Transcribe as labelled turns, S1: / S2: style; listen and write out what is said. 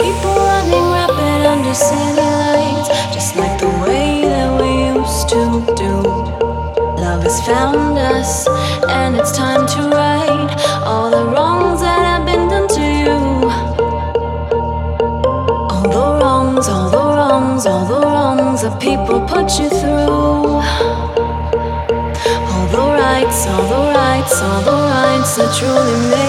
S1: People running rapid under city lights, just like the way that we used to do. Love has found us, and it's time to right all the wrongs that have been done to you. All the wrongs, all the wrongs, all the wrongs that people put you through. All the rights, all the rights, all the rights that truly made